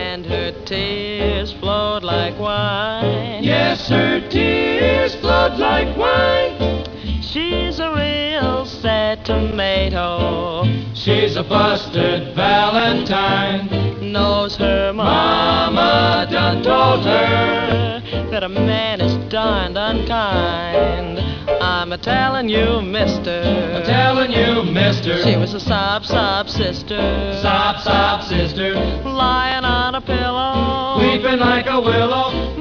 and her tears flowed like wine. Yes, her tears flowed like wine. She's a real sad tomato. She's a busted Valentine. Knows her Mama done told her that a man is darned unkind. I'm a-telling you, mister, I'm telling you, mister. she was a sob sister, Sob sister, lying on a pillow, weeping like a willow.